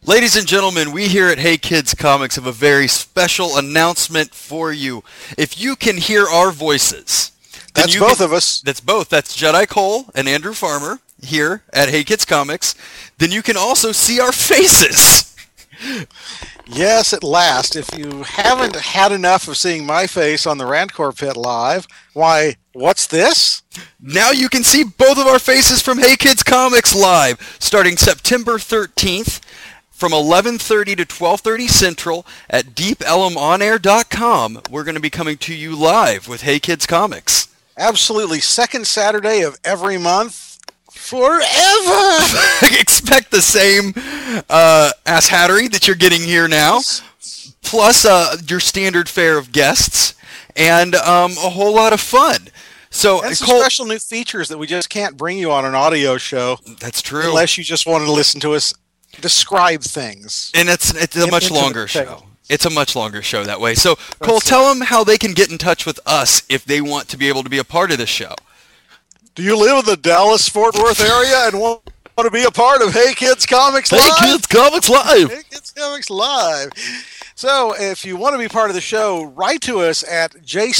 Ladies and gentlemen, we here at Hey Kids Comics have a very special announcement for you. If you can hear our voices, then That's both of us. That's both. That's Jedi Cole and Andrew Farmer here at Hey Kids Comics. Then you can also see our faces. Yes, at last. If you haven't had enough of seeing my face on the Randcore Pit Live, why, what's this? Now you can see both of our faces from Hey Kids Comics live, starting September 13th from 11:30 to 12:30 Central at deepelmonair.com. We're going to be coming to you live with Hey Kids Comics. Absolutely. Second Saturday of every month. Forever! Expect the same ass hattery that you're getting here now, plus your standard fare of guests, and a whole lot of fun. So, and some Cole, special new features that we just can't bring you on an audio show. That's true. Unless you just wanted to listen to us describe things. And it's a much longer show. It's a much longer show that way. So, Cole, tell them how they can get in touch with us if they want to be able to be a part of this show. Do you live in the Dallas-Fort Worth area and want to be a part of Hey Kids Comics Live? Hey Kids Comics Live! Hey Kids Comics Live! So, if you want to be part of the show, write to us at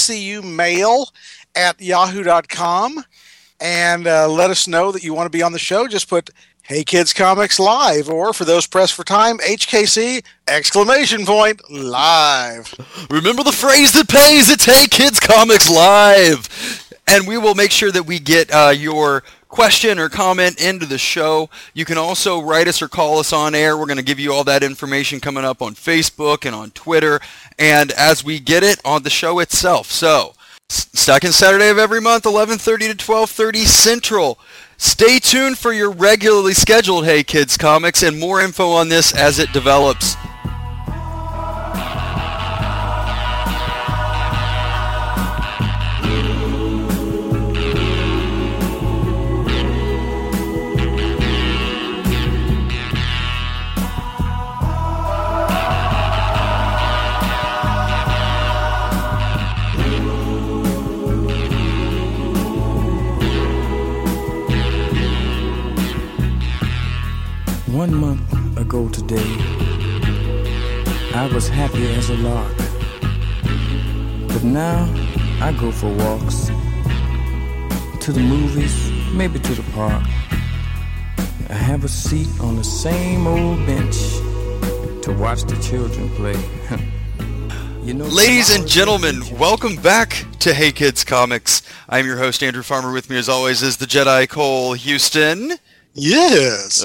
jcumail@yahoo.com and let us know that you want to be on the show. Just put Hey Kids Comics Live, or for those pressed for time, HKC, ! Live. Remember the phrase that pays, it's Hey Kids Comics Live! And we will make sure that we get your question or comment into the show. You can also write us or call us on air. We're going to give you all that information coming up on Facebook and on Twitter, and as we get it on the show itself. So, second Saturday of every month, 11:30 to 12:30 Central. Stay tuned for your regularly scheduled Hey Kids Comics and more info on this as it develops. One month ago today, I was happy as a lark. But now, I go for walks, to the movies, maybe to the park. I have a seat on the same old bench to watch the children play. Ladies and gentlemen, welcome back to Hey Kids Comics. I'm your host, Andrew Farmer. With me, as always, is the Jedi Cole Houston. Yes.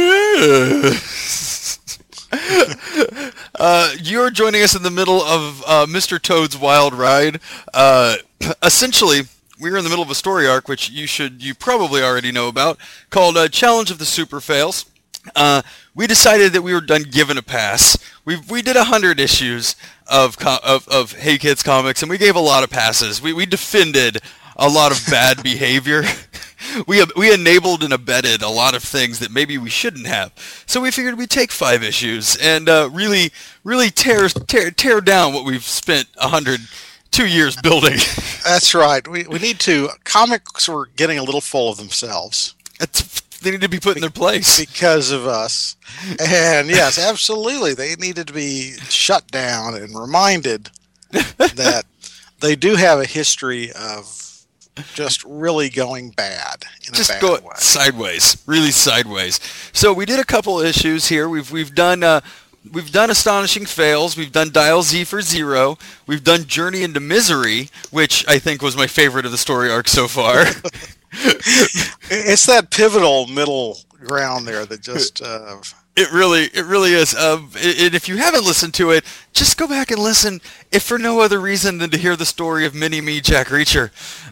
You're joining us in the middle of Mr. Toad's Wild Ride. Essentially, we're in the middle of a story arc, which you probably already know about, called Challenge of the Super Fails. We decided that we were done giving a pass. We did 100 issues of Hey Kids Comics, and we gave a lot of passes. We defended a lot of bad behavior. We enabled and abetted a lot of things that maybe we shouldn't have. So we figured we'd take 5 issues and really tear down what we've spent 102 years building. That's right. We need to. Comics were getting a little full of themselves. They need to be put in their place. Because of us. And yes, absolutely. They needed to be shut down and reminded that they do have a history of just really going bad in a bad way. Sideways, really sideways. So we did a couple issues here. We've done Astonishing Fails. We've done Dial Z for Zero. We've done Journey into Misery, which I think was my favorite of the story arc so far. It's that pivotal middle ground there that just. It really is. And if you haven't listened to it, just go back and listen, if for no other reason than to hear the story of Mini-Me Jack Reacher.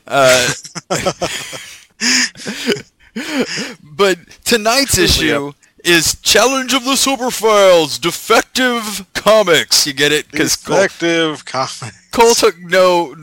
But tonight's issue is Challenge of the Super Files, Defective Comics. You get it? Defective Comics. Cole took no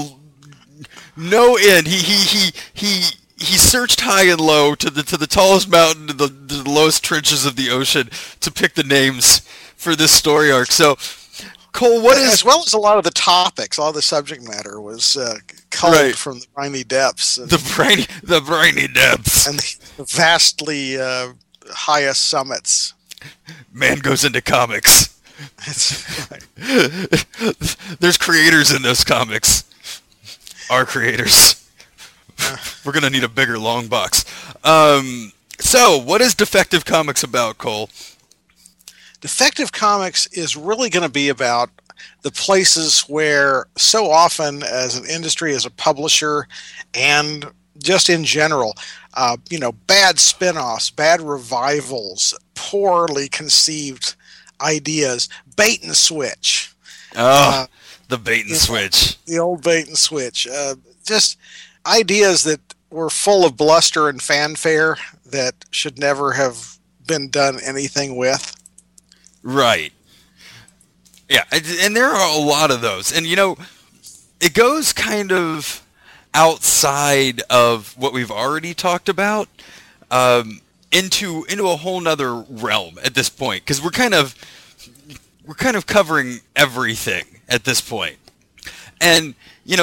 end. He searched high and low to the tallest mountain to the lowest trenches of the ocean to pick the names for this story arc. So, Cole, as well as a lot of the topics, all the subject matter was culled from the briny depths. The briny depths. And the vastly highest summits. Man goes into comics. It's right. There's creators in those comics. Our creators. We're going to need a bigger long box. So, what is Defective Comics about, Cole? Defective Comics is really going to be about the places where so often as an industry, as a publisher, and just in general, bad spin-offs, bad revivals, poorly conceived ideas, bait and switch. The bait and switch. The old bait and switch. Just ideas that were full of bluster and fanfare that should never have been done anything with. Right. Yeah, and there are a lot of those. And, it goes kind of outside of what we've already talked about into a whole nother realm at this point, because we're kind of covering everything at this point. And,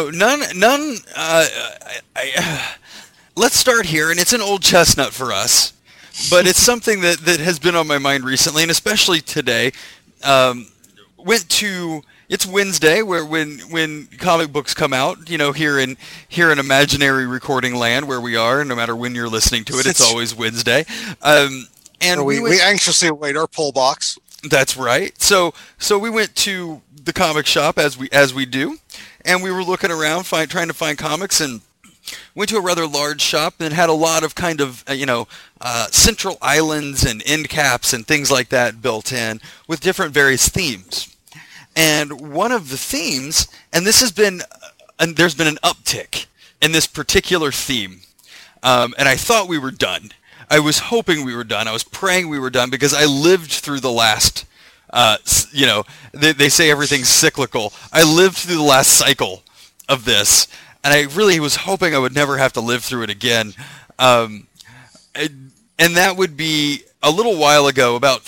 let's start here, and it's an old chestnut for us, but it's something that has been on my mind recently, and especially today. It's Wednesday, where when comic books come out, here in imaginary recording land where we are, no matter when you're listening to it, it's always Wednesday. And we anxiously await our pull box. That's right. So we went to the comic shop as we do, and we were looking around trying to find comics, and went to a rather large shop and had a lot of kind of central islands and end caps and things like that built in with different various themes. And one of the themes, and there's been an uptick in this particular theme, and I thought we were done. I was hoping we were done. I was praying we were done, because I lived through the last, they say everything's cyclical. I lived through the last cycle of this, and I really was hoping I would never have to live through it again. And that would be a little while ago, about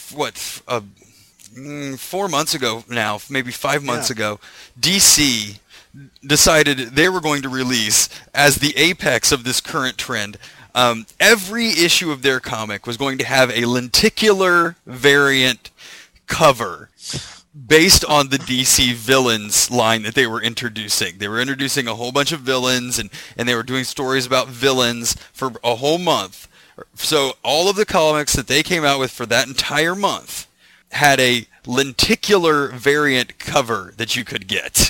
4 months ago now, maybe 5 months ago, DC decided they were going to release, as the apex of this current trend, every issue of their comic was going to have a lenticular variant cover based on the DC villains line that they were introducing. They were introducing a whole bunch of villains, and they were doing stories about villains for a whole month. So all of the comics that they came out with for that entire month had a lenticular variant cover that you could get.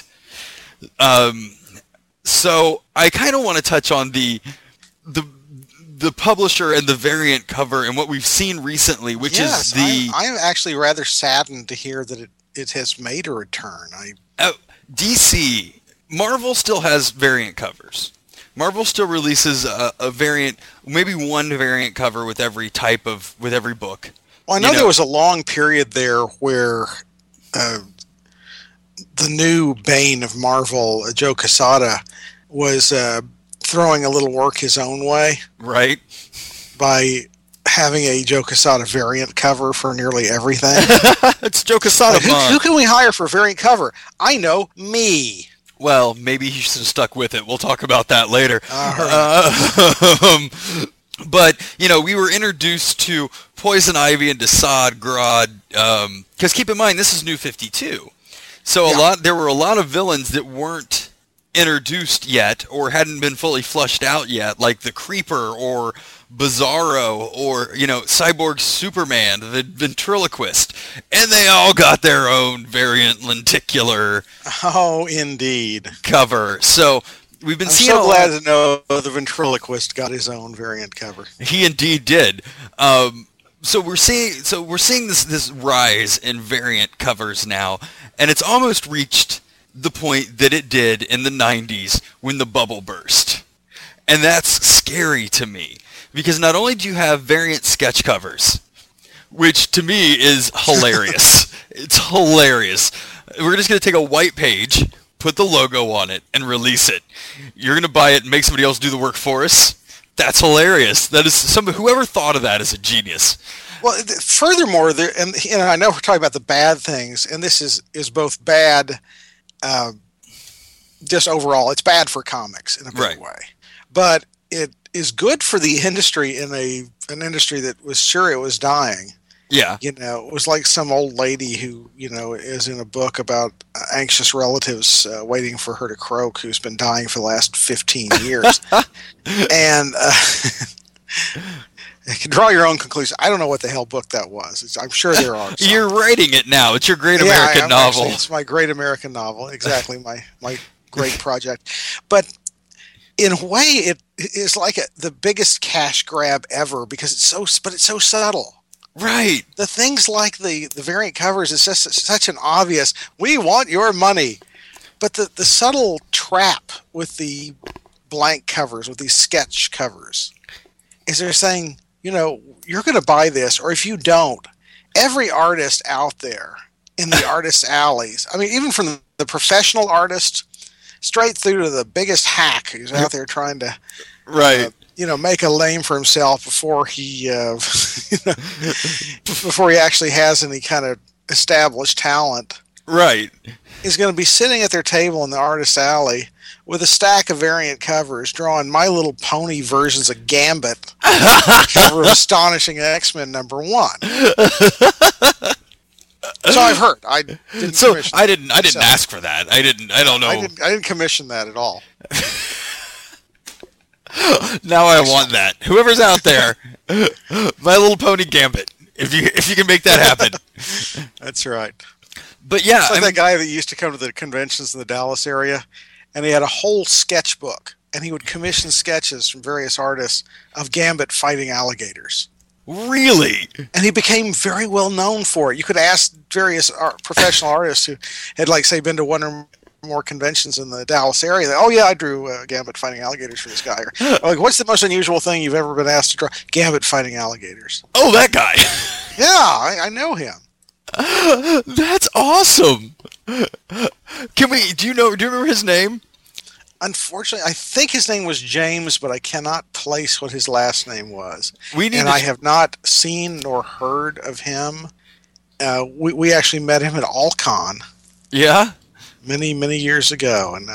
So I kind of want to touch on the publisher and the variant cover and what we've seen recently, which is the... I'm actually rather saddened to hear that it has made a return. DC, Marvel still has variant covers. Marvel still releases a variant, maybe one variant cover with every book. Well, I know there was a long period there where the new Bane of Marvel, Joe Quesada, was throwing a little work his own way. Right. By having a Joe Quesada variant cover for nearly everything. It's Joe Quesada. Who can we hire for a variant cover? I know, me. Well, maybe he should have stuck with it. We'll talk about that later. But, we were introduced to Poison Ivy and Desaad Grodd, because keep in mind, this is New 52. So there were a lot of villains that weren't introduced yet or hadn't been fully flushed out yet, like the Creeper or Bizarro or, Cyborg Superman, the ventriloquist. And they all got their own variant lenticular indeed cover. So... We've been seeing. I'm so glad to know the ventriloquist got his own variant cover. He indeed did. So we're seeing this rise in variant covers now, and it's almost reached the point that it did in the 90s when the bubble burst. And that's scary to me, because not only do you have variant sketch covers, which to me is hilarious. It's hilarious. We're just going to take a white page, put the logo on it, and release it. You're going to buy it and make somebody else do the work for us? That's hilarious. That is whoever thought of that is a genius. Well, furthermore, I know we're talking about the bad things, and this is both bad, just overall. It's bad for comics in a big way, but it is good for the industry in an industry that was sure it was dying. Yeah. You know, it was like some old lady who, you know, is in a book about anxious relatives waiting for her to croak who's been dying for the last 15 years. And you can draw your own conclusion. I don't know what the hell book that was. I'm sure there are some. You're writing it now. It's your great American novel. Actually, it's my great American novel. Exactly, my great project. But in a way, it is like the biggest cash grab ever because it's so subtle. Right. The things like the variant covers is just such an obvious, we want your money. But the subtle trap with the blank covers, with these sketch covers, is they're saying, you know, you're going to buy this, or if you don't, every artist out there in the artist alleys, I mean, even from the professional artist straight through to the biggest hack who's out there trying to right. You know, make a name for himself before he before he actually has any kind of established talent. Right. Is going to be sitting at their table in the artist alley with a stack of variant covers drawing My Little Pony versions of Gambit for Astonishing X-Men #1. So I've heard. I didn't ask for that. I don't know. I didn't commission that at all. Now I want that. Whoever's out there, My Little Pony Gambit. If you can make that happen. That's right. But yeah, it's like that guy that used to come to the conventions in the Dallas area, and he had a whole sketchbook, and he would commission sketches from various artists of Gambit fighting alligators. Really? And he became very well known for it. You could ask various professional artists who had, like, say, been to one or more conventions in the Dallas area. Oh yeah, I drew Gambit fighting alligators for this guy. Or, like, what's the most unusual thing you've ever been asked to draw? Gambit fighting alligators. Oh, that guy. Yeah, I know him. That's awesome. Do you remember his name? Unfortunately, I think his name was James, but I cannot place what his last name was. I have not seen nor heard of him. We actually met him at Alcon. Yeah. Many years ago, and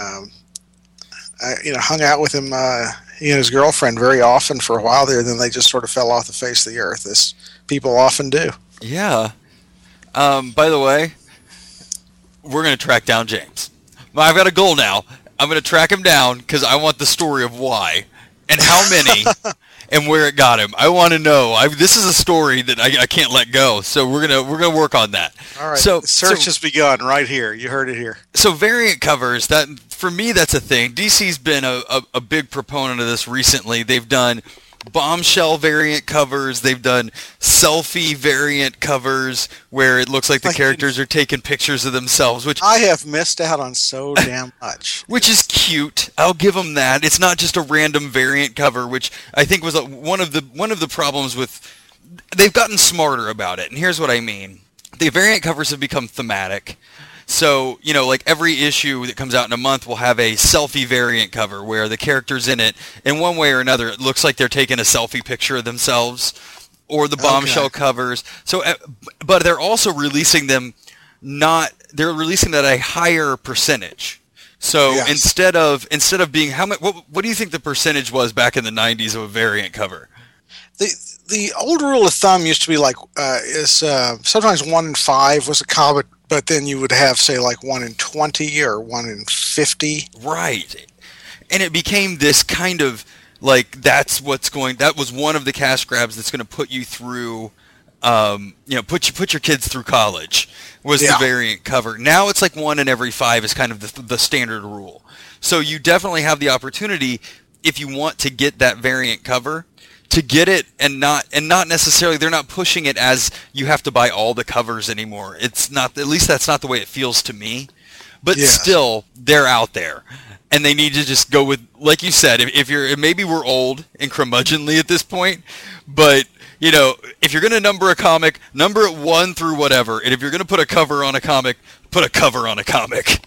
I hung out with him. He and his girlfriend very often for a while there. Then they just sort of fell off the face of the earth, as people often do. Yeah. By the way, we're going to track down James. I've got a goal now. I'm going to track him down because I want the story of why and how many and where it got him. I want to know. This is a story that I can't let go. So we're gonna work on that. All right. So the search has begun right here. You heard it here. So variant covers, that for me, that's a thing. DC's been a big proponent of this recently. They've done bombshell variant covers. They've done selfie variant covers where it looks like the characters are taking pictures of themselves, which I have missed out on so damn much. Which is cute. I'll give them that. It's not just a random variant cover, which I think was one of the problems with. They've gotten smarter about it, and here's what I mean. The variant covers have become thematic. So, like every issue that comes out in a month will have a selfie variant cover where the characters in it, in one way or another, it looks like they're taking a selfie picture of themselves, or the bombshell covers. So, but they're also releasing them they're releasing that at a higher percentage. So yes. instead of being what do you think the percentage was back in the 90s of a variant cover? The old rule of thumb used to be like sometimes 1 in 5 was a comic, but then you would have, say, like 1 in 20 or 1 in 50. Right. And it became this kind of like that was one of the cash grabs that's going to put you through put your kids through college was the variant cover. Now it's like 1 in every 5 is kind of the standard rule. So you definitely have the opportunity, if you want to get that variant cover, to get it and not necessarily, they're not pushing it as you have to buy all the covers anymore. It's not, at least that's not the way it feels to me. But still, they're out there. And they need to just go with, like you said, maybe we're old and curmudgeonly at this point, but if you're going to number a comic, number it 1 through whatever. And if you're going to put a cover on a comic, put a cover on a comic.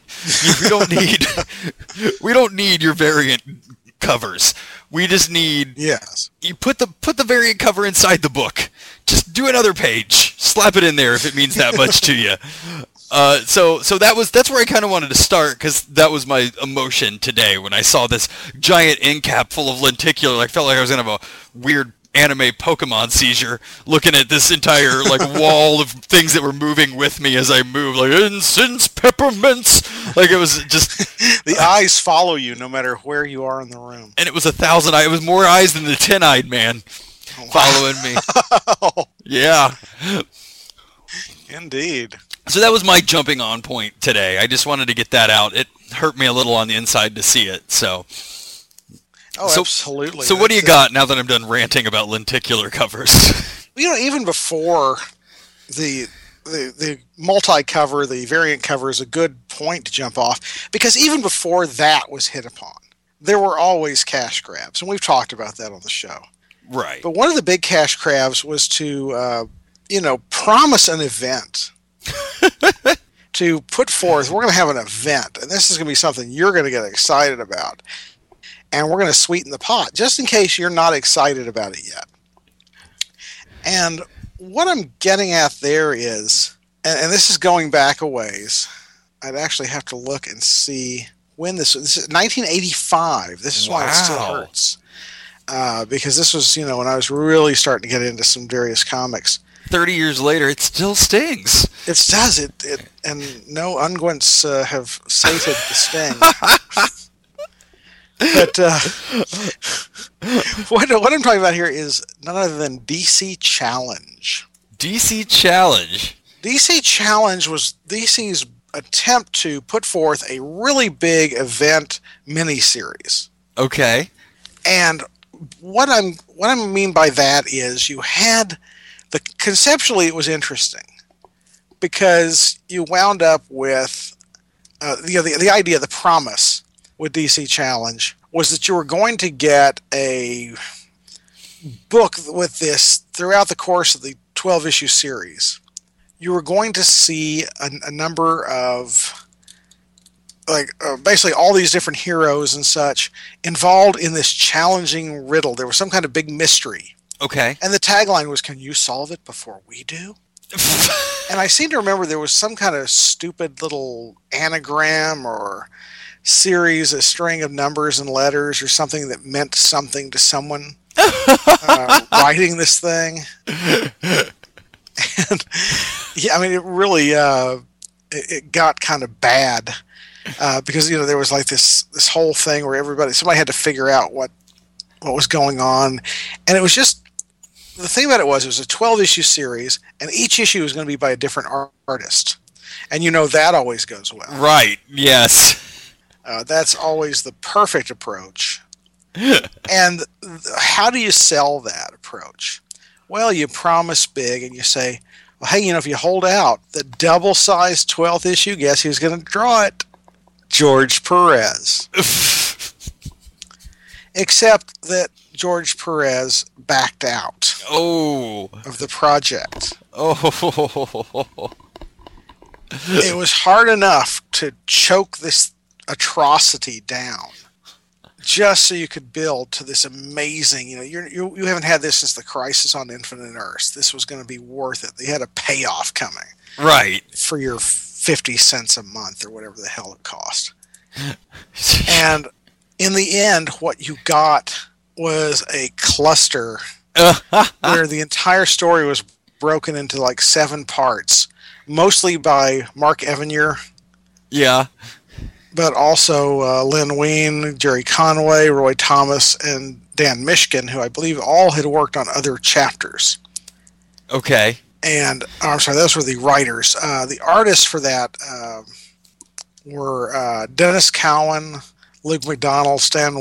We don't need your variant covers. We just need you put the variant cover inside the book. Just do another page. Slap it in there if it means that much to you. So that's where I kind of wanted to start, because that was my emotion today when I saw this giant end cap full of lenticular. I felt like I was gonna have a weird anime Pokemon seizure, looking at this entire like wall of things that were moving with me as I moved, like incense, peppermints. Like it was just The eyes follow you no matter where you are in the room. and it was 1,000 eyes. It was more eyes than the 10-eyed man following me. Yeah. Indeed. So that was my jumping on point today. I just wanted to get that out. It hurt me a little on the inside to see it. So, Absolutely. So what do you got now that I'm done ranting about lenticular covers? Even before the multi-cover, the variant cover is a good point to jump off, because even before that was hit upon, there were always cash grabs, and we've talked about that on the show. Right. But one of the big cash grabs was to, promise an event. To put forth, we're going to have an event, and this is going to be something you're going to get excited about, and we're going to sweeten the pot, just in case you're not excited about it yet. And what I'm getting at there is, and this is going back a ways, I'd actually have to look and see when this is 1985. This is why it still hurts. Because this was, when I was really starting to get into some various comics. 30 years later, it still stings. It does. It and no unguents have sated the sting. But what I'm talking about here is none other than DC Challenge. DC Challenge. DC Challenge was DC's attempt to put forth a really big event miniseries. Okay. And what I mean by that is you had conceptually it was interesting because you wound up with the idea, the promise with DC Challenge was that you were going to get a book with this throughout the course of the 12-issue series. You were going to see a number of basically all these different heroes and such involved in this challenging riddle. There was some kind of big mystery. Okay. And the tagline was, "Can you solve it before we do?" And I seem to remember there was some kind of stupid little anagram or series, a string of numbers and letters or something that meant something to someone writing this thing. And yeah, I mean, it really it got kind of bad because there was like this whole thing where somebody had to figure out what was going on, and it was just. The thing about it was a 12-issue series, and each issue was going to be by a different artist. And that always goes well. Right, yes. That's always the perfect approach. And how do you sell that approach? Well, you promise big, and you say, well, hey, if you hold out, the double-sized 12th issue, guess who's going to draw it? George Perez. Except that George Perez backed out of the project. It was hard enough to choke this atrocity down just so you could build to this amazing, you haven't had this since the Crisis on Infinite Earths. This was going to be worth it. They had a payoff coming. Right. For your 50 cents a month or whatever the hell it cost. And in the end, what you got was a cluster where the entire story was broken into like 7 parts, mostly by Mark Evanier. Yeah. But also Len Wein, Jerry Conway, Roy Thomas, and Dan Mishkin, who I believe all had worked on other chapters. Okay. And, I'm sorry, those were the writers. The artists for that were Dennis Cowan, Luke McDonald, Stan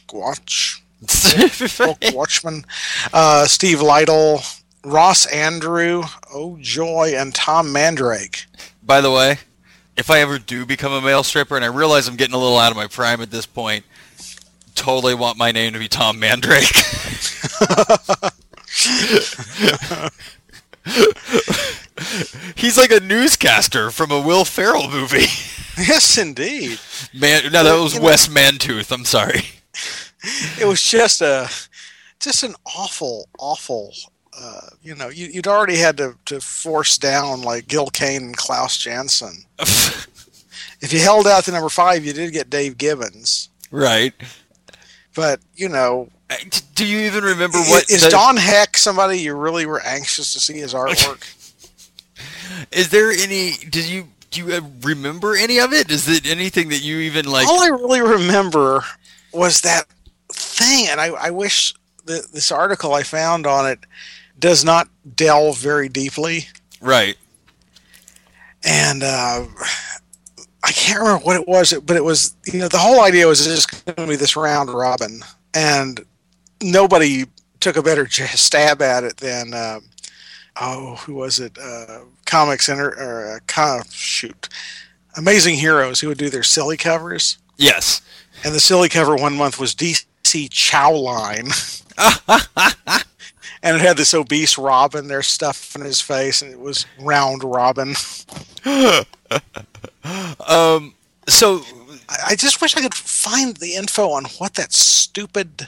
Watchman, Steve Lytle, Ross Andrew, oh joy, and Tom Mandrake. By the way, if I ever do become a male stripper, and I realize I'm getting a little out of my prime at this point, totally want my name to be Tom Mandrake. He's like a newscaster from a Will Ferrell movie. Yes, indeed. That was Wes Mantooth. I'm sorry. It was just an awful. You'd already had to force down like Gil Kane and Klaus Janson. If you held out to number 5, you did get Dave Gibbons. Right. But Do you even remember what is Don Heck somebody you really were anxious to see his artwork? Is there any? Do you remember any of it? Is it anything that you even like? All I really remember was that thing, and I wish that this article I found on it does not delve very deeply. Right. And I can't remember what it was, but it was, the whole idea was just going to be this round robin, and nobody took a better stab at it than who was it? Amazing Heroes, who would do their silly covers. Yes. And the silly cover one month was DC Chowline. And it had this obese Robin there stuffed in his face, and it was Round Robin. So I just wish I could find the info on what that stupid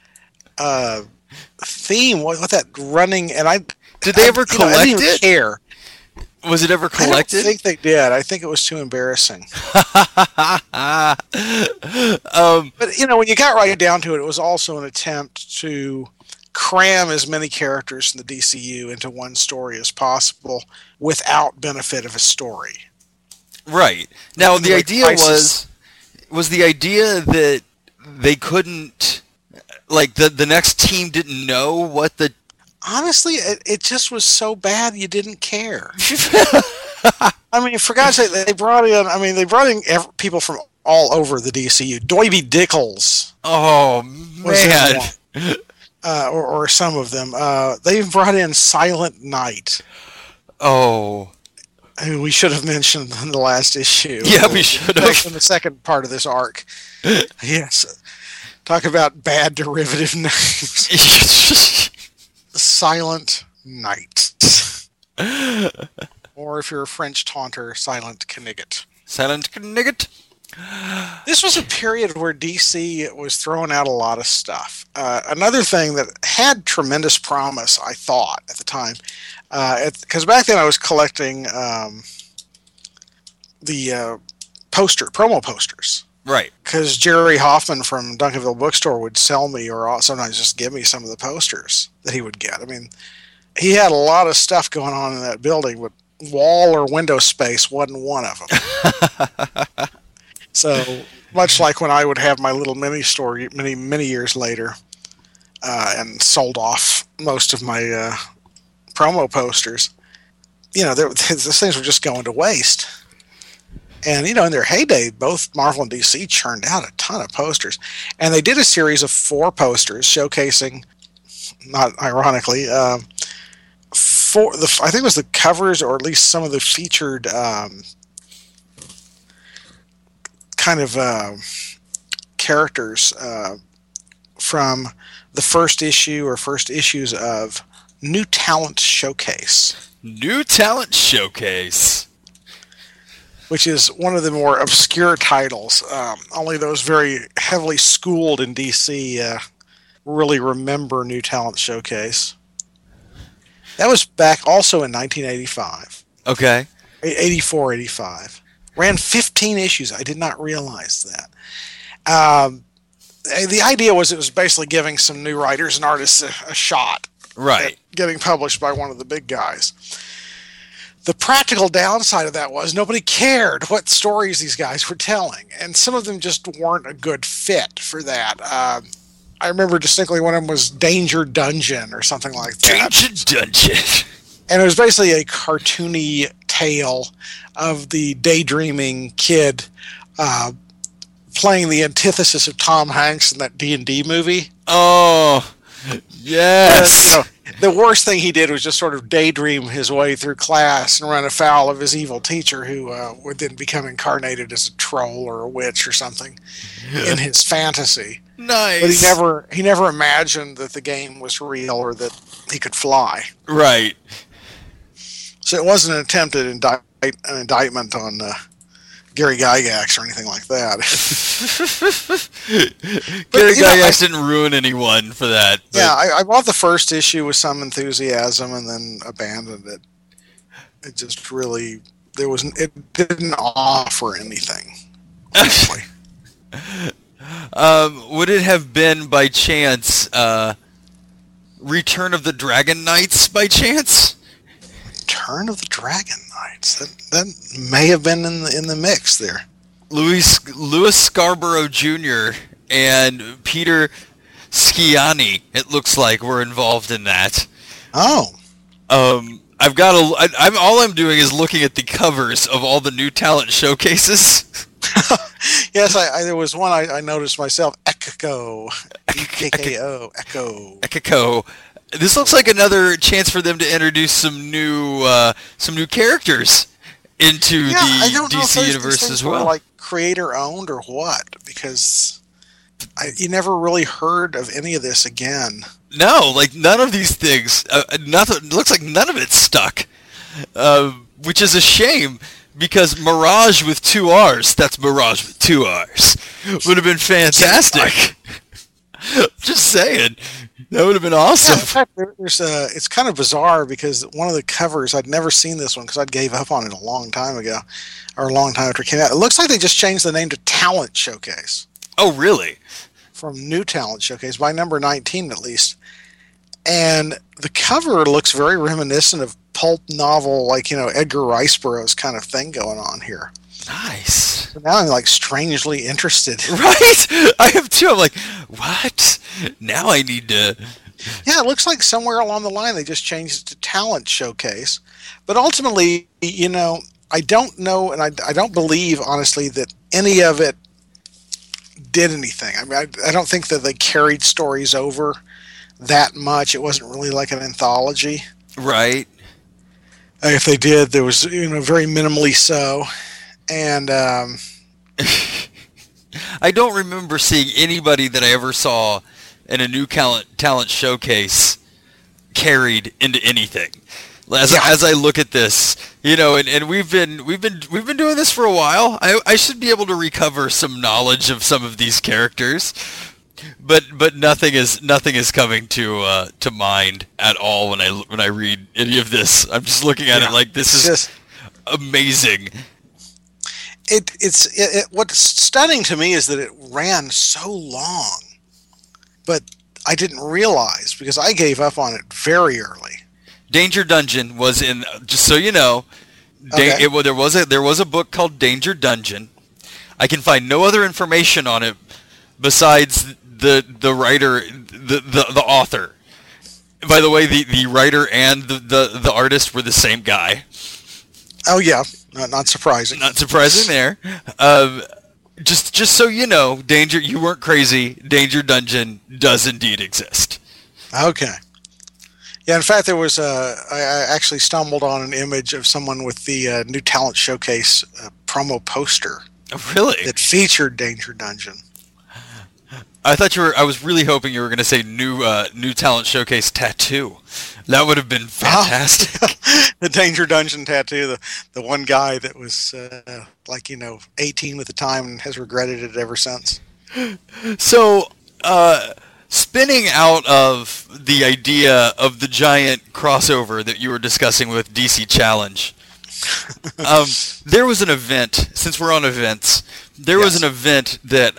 theme was, what that running, and did they ever collect I didn't even it? care. Was it ever collected? I don't think they did. I think it was too embarrassing. But when you got right down to it, it was also an attempt to cram as many characters in the DCU into one story as possible without benefit of a story. Right. Now, the idea Crisis. was the idea that they couldn't, like, the next team didn't know what the... Honestly, it just was so bad you didn't care. I mean, for God's sake, they brought in people from all over the DCU. Doiby Dickles. Oh, man. Or some of them. They even brought in Silent Knight. Oh. Who we should have mentioned in the last issue. Yeah, we should have. In the second part of this arc. Yes. Talk about bad derivative names. Silent Knight. Or if you're a French taunter, Silent Knigget. Silent Knigget. This was a period where DC was throwing out a lot of stuff. Another thing that had tremendous promise, I thought, at the time, because back then I was collecting the promo posters. Right. Because Jerry Hoffman from Duncanville Bookstore would sell me, or sometimes just give me some of the posters that he would get. I mean, he had a lot of stuff going on in that building, but wall or window space wasn't one of them. So, much like when I would have my little mini store many years later, and sold off most of my promo posters, those things were just going to waste. And, in their heyday, both Marvel and DC churned out a ton of posters. And they did a series of 4 posters showcasing, not ironically, I think it was the covers, or at least some of the featured characters from the first issue or first issues of New Talent Showcase. New Talent Showcase. Which is one of the more obscure titles. Only those very heavily schooled in DC really remember New Talent Showcase. That was back also in 1985. Okay. 84, 85. Ran 15 issues. I did not realize that. The idea was it was basically giving some new writers and artists a shot. Right. At getting published by one of the big guys. The practical downside of that was nobody cared what stories these guys were telling. And some of them just weren't a good fit for that. I remember distinctly one of them was Danger Dungeon or something like that. Danger Dungeon. And it was basically a cartoony tale of the daydreaming kid playing the antithesis of Tom Hanks in that D&D movie. Oh, yes. The worst thing he did was just sort of daydream his way through class and run afoul of his evil teacher, who would then become incarnated as a troll or a witch or something in his fantasy. Nice. But he never imagined that the game was real or that he could fly. Right. So it wasn't an attempt at an indictment on Gary Gygax or anything like that. Gary Gygax didn't ruin anyone for that. But... Yeah, I bought the first issue with some enthusiasm and then abandoned it. It just really, it didn't offer anything. Would it have been by chance Return of the Dragon Knights by chance? Return of the Dragon Knights. That may have been in the mix there. Louis Scarborough Jr. and Peter Schiani, it looks like, were involved in that. Oh. I've got all I'm doing is looking at the covers of all the new talent showcases. Yes, there was one I noticed myself. Ekko. E-K-K-O. Echo. Ekko. This looks like another chance for them to introduce some new characters into the DC universe as well. Like creator owned or what? Because you never really heard of any of this again. No, like none of these things. Nothing. Looks like none of it stuck, which is a shame. Because Mirage with 2 R's, that's Mirage with 2 R's, would have been fantastic. Just saying. That would have been awesome. Yeah, in fact, it's kind of bizarre because one of the covers, I'd never seen this one because I gave up on it a long time ago, or a long time after it came out. It looks like they just changed the name to Talent Showcase. Oh, really? From New Talent Showcase, by number 19 at least. And the cover looks very reminiscent of pulp novel, like, Edgar Rice Burroughs kind of thing going on here. Nice. So now I'm like strangely interested. Right? I have too. I'm like, what? Now I need to... Yeah, it looks like somewhere along the line they just changed it to Talent Showcase. But ultimately, I don't know, and I don't believe, honestly, that any of it did anything. I mean, I don't think that they carried stories over that much. It wasn't really like an anthology. Right. If they did, there was, very minimally so. And I don't remember seeing anybody that I ever saw in a new talent showcase carried into anything. As I look at this, and we've been doing this for a while. I should be able to recover some knowledge of some of these characters, but nothing is coming to mind at all when I read any of this. I'm just looking at it like this is just amazing. What's stunning to me is that it ran so long, but I didn't realize because I gave up on it very early. Danger Dungeon was in, just so you know, there was a book called Danger Dungeon. I can find no other information on it besides the writer, the author. By the way, the writer and the artist were the same guy. Oh yeah, not surprising. Not surprising there. Just so you know, you weren't crazy. Danger Dungeon does indeed exist. Okay. Yeah, in fact, there was I actually stumbled on an image of someone with the New Talent Showcase promo poster. Oh, really? That featured Danger Dungeon. I was really hoping you were going to say new Talent Showcase tattoo. That would have been fantastic. The Danger Dungeon tattoo, the one guy that was 18 at the time and has regretted it ever since. So, spinning out of the idea of the giant crossover that you were discussing with DC Challenge, there was an event, since we're on events, was an event that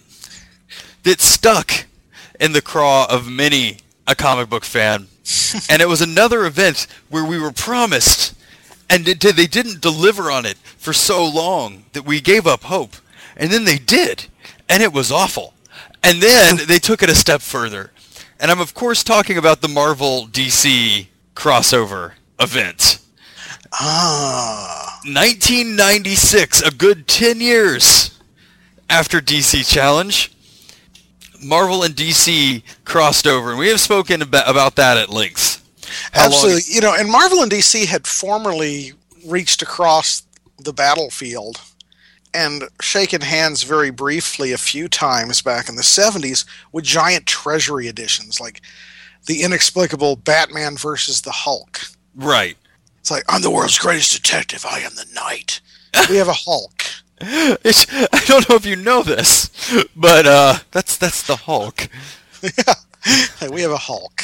stuck in the craw of many a comic book fan. And it was another event where we were promised, and they didn't deliver on it for so long that we gave up hope. And then they did, and it was awful. And then they took it a step further. And I'm, of course, talking about the Marvel DC crossover event. 1996, a good 10 years after DC Challenge, Marvel and DC crossed over, and we have spoken about that at length. Absolutely. And Marvel and DC had formerly reached across the battlefield and shaken hands very briefly a few times back in the 70s with giant treasury editions, like the inexplicable Batman versus the Hulk. Right. It's like, I'm the world's greatest detective. I am the Knight. We have a Hulk. I don't know if you know this, but that's the Hulk. Yeah, we have a Hulk.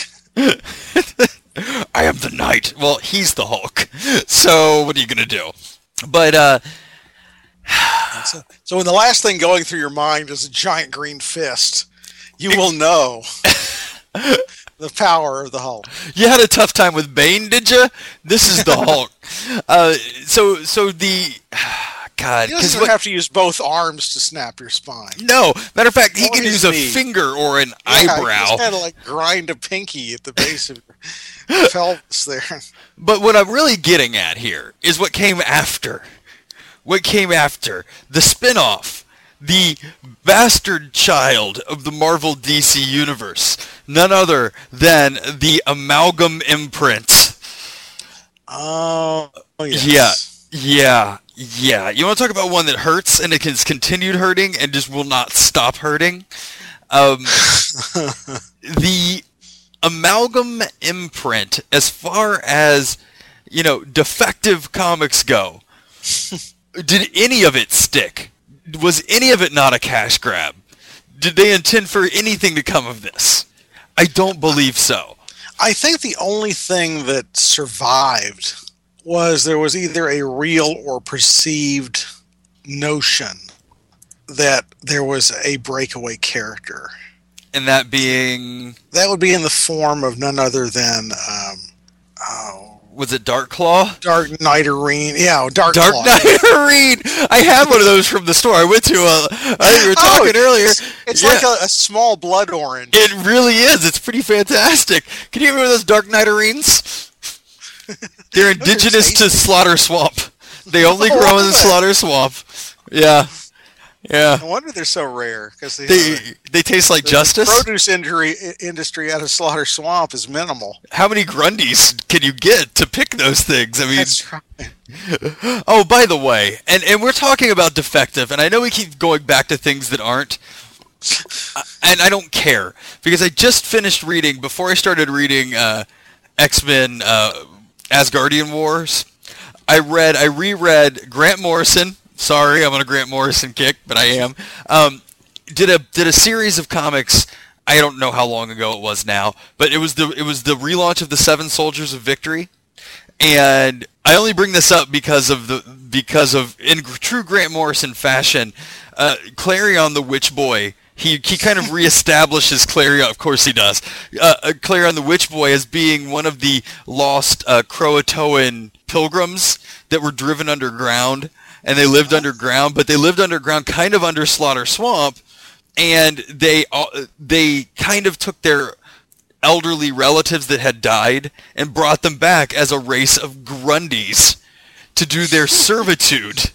I am the Knight. Well, he's the Hulk. So what are you gonna do? But So when the last thing going through your mind is a giant green fist, you will know the power of the Hulk. You had a tough time with Bane, did you? This is the Hulk. So the God, You don't have to use both arms to snap your spine. No, matter of fact, he Or can his use a knee. finger or an Yeah, eyebrow. you just had to like grind a pinky at the base of your pelvis there. But what I'm really getting at here is what came after. What came after the spin-off, the bastard child of the Marvel DC universe, none other than the Amalgam imprint. Oh, yes. Yeah. You want to talk about one that hurts and it has continued hurting and just will not stop hurting? The Amalgam imprint, as far as, defective comics go, did any of it stick? Was any of it not a cash grab? Did they intend for anything to come of this? I don't believe so. I think the only thing that survived was there was either a real or perceived notion that there was a breakaway character. And that being... That would be in the form of none other than... was it Dark Claw? Dark Knighterine. Yeah, Dark Dark Claw. Knighterine! I had one of those from the store. I went to, I think we were talking earlier. It's like a small blood orange. It really is. It's pretty fantastic. Can you remember those Dark Knighterines? They're indigenous to Slaughter Swamp. They only grow in the Slaughter Swamp. Yeah. No wonder they're so rare. Because they taste like justice. The produce industry out of Slaughter Swamp is minimal. How many Grundys can you get to pick those things? I mean, That's right. Oh, by the way, and we're talking about defective, and I know we keep going back to things that aren't, and I don't care, because I just finished reading, before I started reading X-Men Asgardian Wars, I reread Grant Morrison. Sorry, I'm on a Grant Morrison kick, but I am. Did a series of comics. I don't know how long ago it was now, but it was the relaunch of the Seven Soldiers of Victory, and I only bring this up because of in true Grant Morrison fashion, Clarion the Witch Boy. He kind of reestablishes Clarion. Of course he does. Clarion the Witch Boy as being one of the lost Croatoan pilgrims that were driven underground. And they lived underground, but they lived underground kind of under Slaughter Swamp, and they kind of took their elderly relatives that had died and brought them back as a race of Grundys to do their servitude.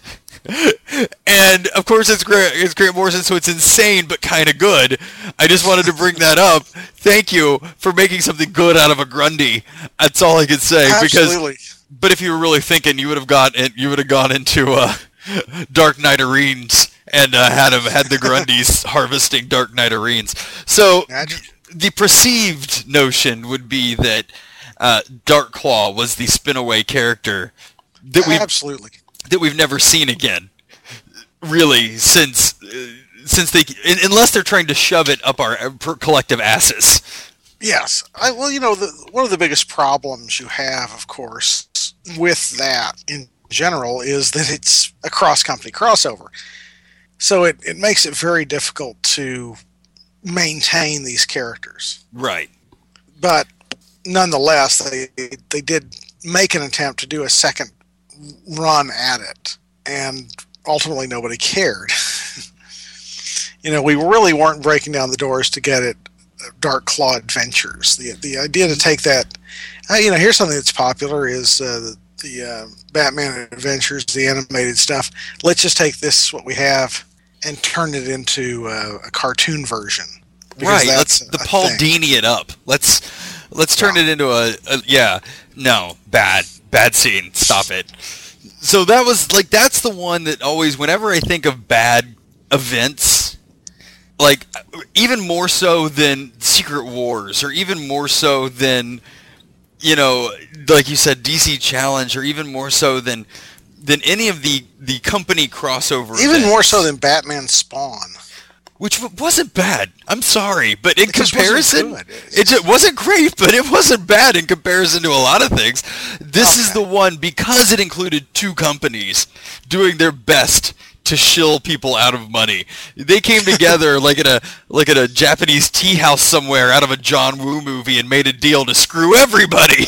And of course it's Grant Morrison, so it's insane but kind of good. I just wanted to bring that up. Thank you for making something good out of a Grundy. That's all I could say. Absolutely. But if you were really thinking, you would have gone into Dark Knighterines and had the Grundys harvesting Dark Knighterines. So the perceived notion would be that Dark Claw was the spin-away character that we've never seen again, really, since they, unless they're trying to shove it up our collective asses. Yes. One of the biggest problems you have, of course, with that in general is that it's a cross-company crossover. So it makes it very difficult to maintain these characters. Right. But nonetheless, they did make an attempt to do a second run at it, and ultimately nobody cared. We really weren't breaking down the doors to get it Dark Claw Adventures. The idea to take that, here's something that's popular is the Batman Adventures, the animated stuff. Let's just take this, what we have, and turn it into a cartoon version. Right. Let's the Paul Dini it up. Let's turn it into bad scene. Stop it. So that was that's the one that always, whenever I think of bad events, even more so than Secret Wars, or even more so than, like you said, DC Challenge, or even more so than any of the company crossover even events, more so than Batman Spawn, which wasn't bad. I'm sorry, but in comparison, it just wasn't great, but it wasn't bad in comparison to a lot of things. This is the one, because it included two companies doing their best to shill people out of money. They came together like at a Japanese tea house somewhere out of a John Woo movie and made a deal to screw everybody.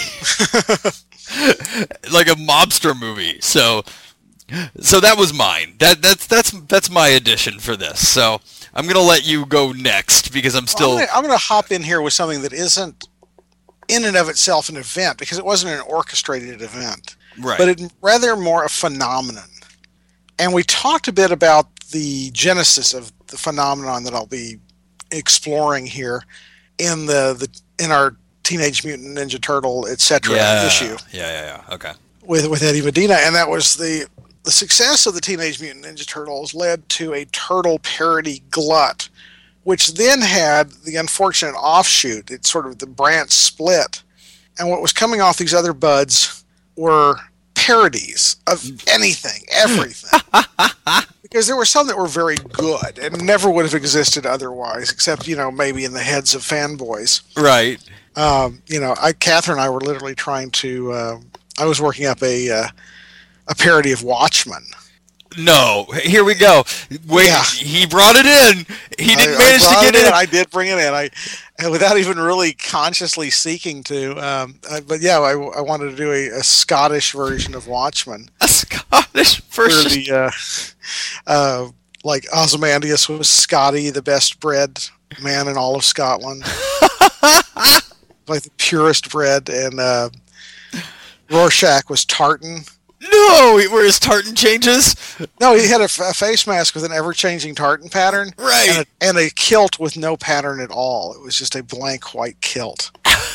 Like a mobster movie. So that was mine. That's my addition for this. So I'm gonna let you go next because I'm gonna hop in here with something that isn't in and of itself an event, because it wasn't an orchestrated event, right, but it rather more a phenomenon. And we talked a bit about the genesis of the phenomenon that I'll be exploring here in in our Teenage Mutant Ninja Turtle, etc. issue. Yeah. Okay. With Eddie Medina, and that was the success of the Teenage Mutant Ninja Turtles led to a turtle parody glut, which then had the unfortunate offshoot. It's sort of the branch split. And what was coming off these other buds were parodies of anything, everything. Because there were some that were very good and never would have existed otherwise, except, maybe in the heads of fanboys. Right. Catherine and I were literally trying to, I was working up a parody of Watchmen. No, here we go. Wait, yeah. He brought it in. He didn't manage to get it in. I did bring it in. Without even really consciously seeking to. But yeah, I wanted to do a Scottish version of Watchmen. A Scottish version? Where like Ozymandias was Scotty, the best bred man in all of Scotland. Like the purest bred, and Rorschach was tartan. No, where his tartan changes? No, he had a face mask with an ever-changing tartan pattern. Right. And a kilt with no pattern at all. It was just a blank white kilt.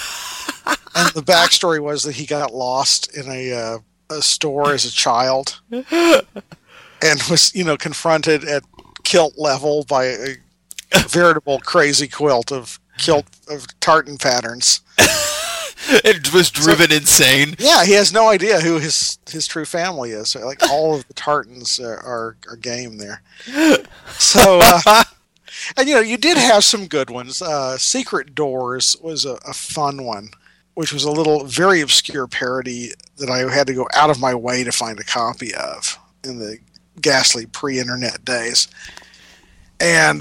And the backstory was that he got lost in a store as a child and was, confronted at kilt level by a veritable crazy quilt of tartan patterns. It was driven insane. Yeah, he has no idea who his true family is. So, like, all of the tartans are game there. So, and you did have some good ones. Secret Doors was a fun one, which was a little very obscure parody that I had to go out of my way to find a copy of in the ghastly pre-internet days. And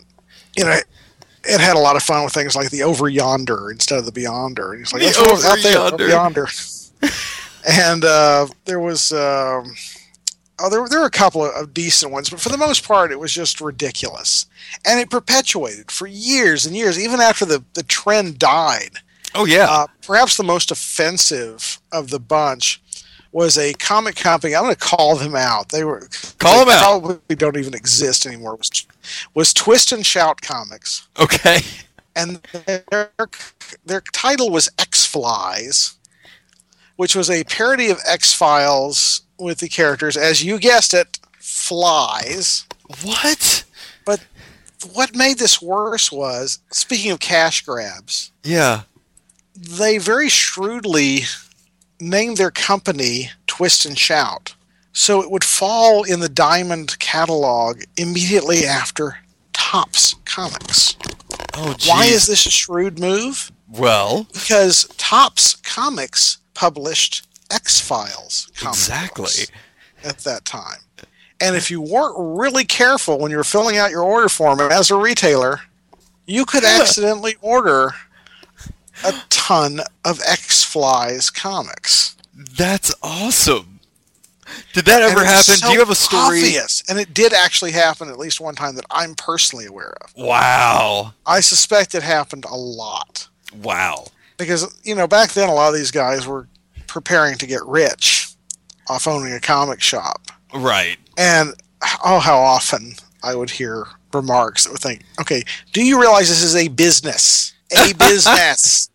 it had a lot of fun with things like the Over Yonder instead of the Beyonder. And he's like, let's go out there, Over Yonder. And there was, there were a couple of decent ones, but for the most part, it was just ridiculous. And it perpetuated for years and years, even after the trend died. Oh, yeah. Perhaps the most offensive of the bunch was a comic company. I'm going to call them out. They probably don't even exist anymore. Was Twist and Shout Comics. Okay. And their title was X-Flies, which was a parody of X-Files with the characters, as you guessed it, flies. What? But what made this worse was, speaking of cash grabs, yeah, they very shrewdly named their company Twist and Shout, so it would fall in the Diamond catalog immediately after Topps Comics. Oh, geez. Why is this a shrewd move? Well, because Topps Comics published X-Files comic books at that time. And if you weren't really careful when you were filling out your order form as a retailer, you could accidentally order a ton of X-Flies comics. That's awesome. Did that ever happen? So do you have a story? Obvious. And it did actually happen at least one time that I'm personally aware of. Wow. I suspect it happened a lot. Wow. Because, back then a lot of these guys were preparing to get rich off owning a comic shop. Right. And, how often I would hear remarks that would think, okay, do you realize this is a business? A business.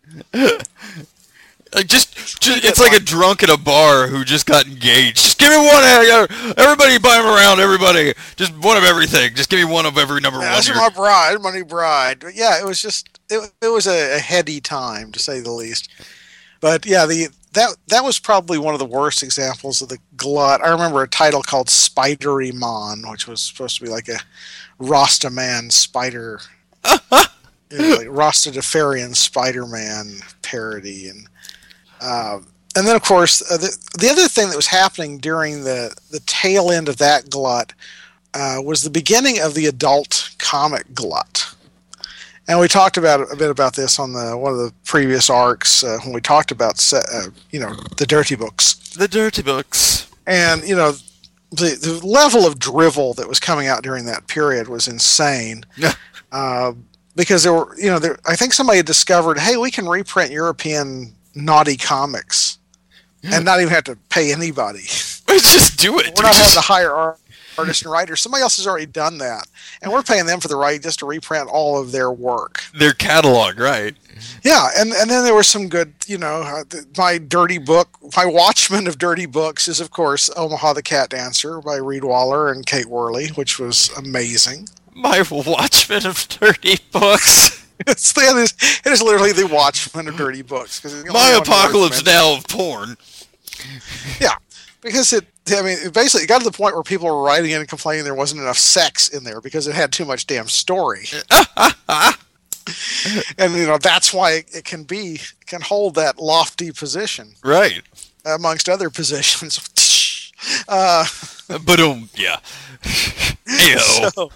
It's like a drunk at a bar who just got engaged. Just give me one. Everybody buy them around. Everybody, just one of everything. Just give me one of every number one. That's my bride, money bride. But yeah, it was just it was a heady time to say the least. But yeah, that was probably one of the worst examples of the glut. I remember a title called Spidery Mon, which was supposed to be like a Rastaman spider. Like Rastafarian Spider-Man parody, and then of course the other thing that was happening during the tail end of that glut was the beginning of the adult comic glut. And we talked about a bit about this on one of the previous arcs when we talked about the dirty books. The dirty books. And the level of drivel that was coming out during that period was insane. Because there were I think somebody had discovered, hey, we can reprint European naughty comics and not even have to pay anybody. Just do it. We're not having to hire artists and writers. Somebody else has already done that, and we're paying them for the right just to reprint all of their work, their catalog, right? Yeah, and then there was some good, my dirty book, my Watchmen of dirty books is of course Omaha the Cat Dancer by Reed Waller and Kate Worley, which was amazing. My Watchmen of dirty books. It is literally the Watchmen of dirty books. My Apocalypse Now of porn. Yeah, because it basically got to the point where people were writing in and complaining there wasn't enough sex in there because it had too much damn story. And that's why it can hold that lofty position, right? Amongst other positions. Yeah. Ew.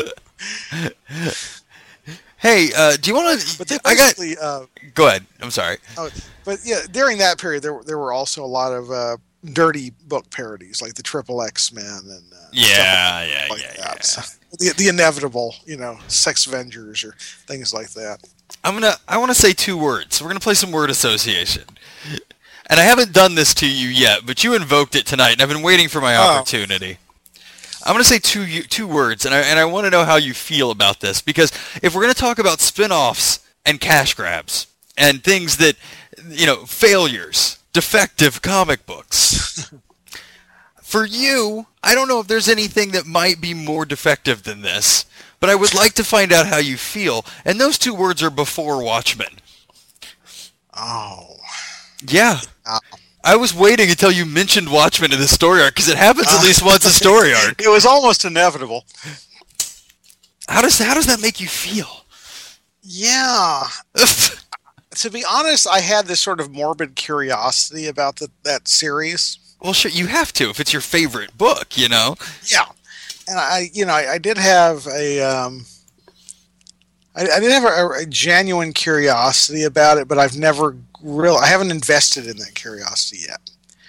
Hey, do you want to? But they basically. Go ahead. I'm sorry. But yeah, during that period, there were also a lot of dirty book parodies, like the Triple X-Men and that. So, the inevitable, Sex Avengers or things like that. I want to say two words. We're gonna play some word association, and I haven't done this to you yet, but you invoked it tonight, and I've been waiting for my opportunity. I'm gonna say two words, and I want to know how you feel about this, because if we're gonna talk about spin-offs and cash grabs and things that failures. Defective comic books. For you, I don't know if there's anything that might be more defective than this, but I would like to find out how you feel. And those two words are before Watchmen. Oh. Yeah. I was waiting until you mentioned Watchmen in the story arc, because it happens at least once a story arc. It was almost inevitable. How does that make you feel? Yeah. To be honest, I had this sort of morbid curiosity about that series. Well, sure, you have to if it's your favorite book, Yeah, and I did have I did have a genuine curiosity about it, but I haven't invested in that curiosity yet.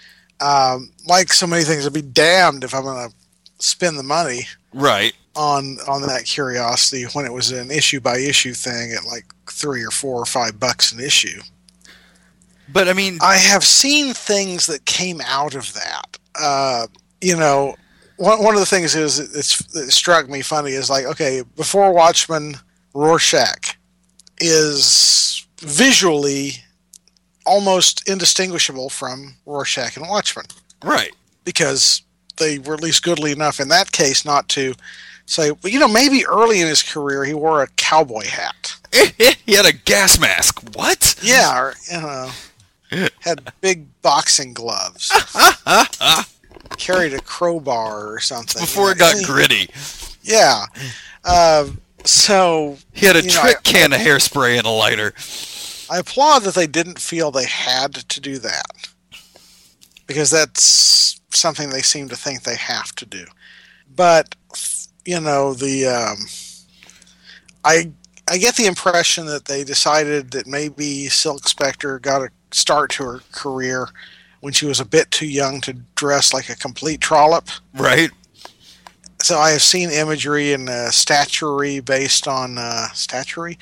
Like so many things, I'd be damned if I'm going to spend the money, right, on that curiosity when it was an issue by issue thing at like $3 or $4 or $5 an issue. But I mean, I have seen things that came out of that. One of the things that struck me funny is like, okay, before Watchmen, Rorschach is visually almost indistinguishable from Rorschach and Watchmen, right? Because they were at least goodly enough in that case not to say, well, maybe early in his career he wore a cowboy hat. He had a gas mask. What? Yeah, or, had big boxing gloves. Carried a crowbar or something. Before it got gritty. Yeah. So he had a trick can of hairspray and a lighter. I applaud that they didn't feel they had to do that, because that's something they seem to think they have to do. But I get the impression that they decided that maybe Silk Spectre got a start to her career when she was a bit too young to dress like a complete trollop. Right. So I have seen imagery and statuary based on statuary.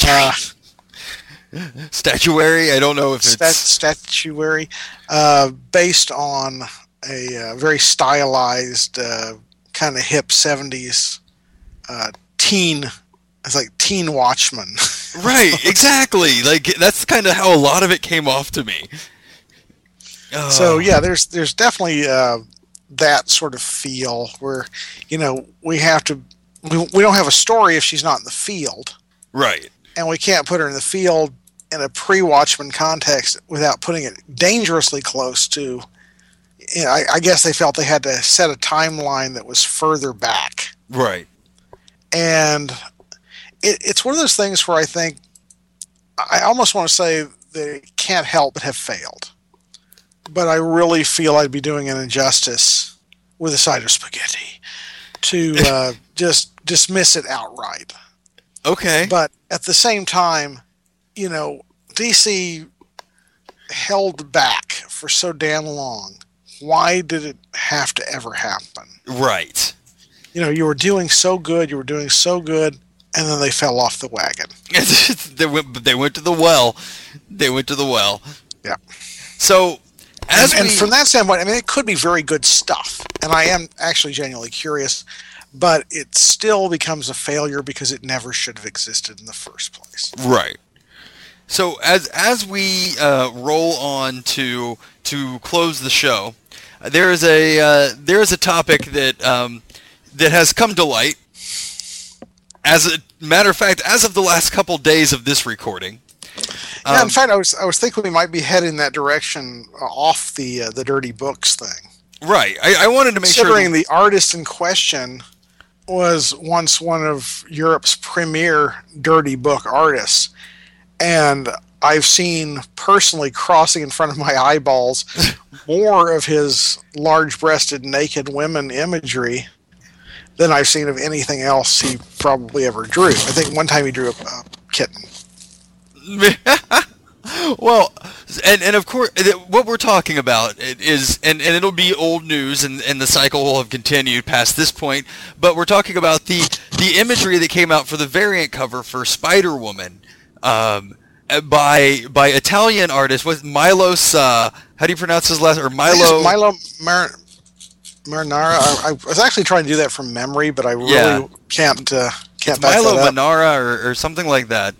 Statuary. I don't know if it's statuary based on a very stylized kind of hip 70s teen. It's like Teen Watchmen. Right, exactly. Like that's kind of how a lot of it came off to me. So yeah, there's definitely that sort of feel where we don't have a story if she's not in the field, right? And we can't put her in the field in a pre-Watchmen context without putting it dangerously close to. I guess they felt they had to set a timeline that was further back, right? And it's one of those things where I think I almost want to say that it can't help but have failed. But I really feel I'd be doing an injustice with a side of spaghetti to just dismiss it outright. Okay. But at the same time, DC held back for so damn long. Why did it have to ever happen? Right. You were doing so good, and then they fell off the wagon. They went to the well. Yeah. So, and from that standpoint, I mean, it could be very good stuff, and I am actually genuinely curious, but it still becomes a failure because it never should have existed in the first place. Right. So as we roll on to close the show, there is a topic that has come to light. As a matter of fact, as of the last couple days of this recording. Yeah, in fact, I was thinking we might be heading that direction off the dirty books thing. Right. I wanted to make sure. Considering the artist in question was once one of Europe's premier dirty book artists, and I've seen personally crossing in front of my eyeballs more of his large-breasted naked women imagery than I've seen of anything else he probably ever drew. I think one time he drew a kitten. Well, and of course, what we're talking about is, and it'll be old news, and the cycle will have continued past this point, but we're talking about the imagery that came out for the variant cover for Spider-Woman, by Italian artist, with Milos, how do you pronounce his last, or Milo Marinara. I was actually trying to do that from memory, but I really can't back Milo that up. Manara or something like that.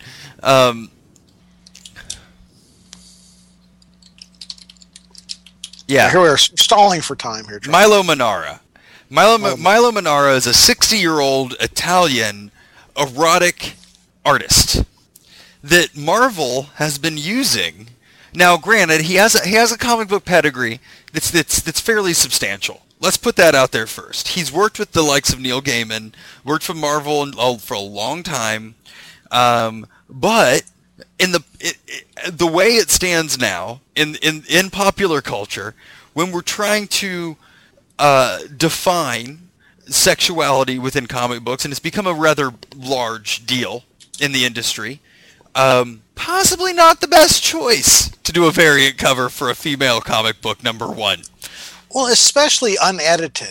Yeah. Here we are stalling for time here. John. Milo Manara. Milo Manara is a 60-year-old Italian erotic artist that Marvel has been using. Now, granted, he has a comic book pedigree that's fairly substantial. Let's put that out there first. He's worked with the likes of Neil Gaiman, worked for Marvel for a long time, but in the way it stands now in popular culture, when we're trying to define sexuality within comic books, and it's become a rather large deal in the industry, possibly not the best choice to do a variant cover for a female comic book #1. Well, especially unedited.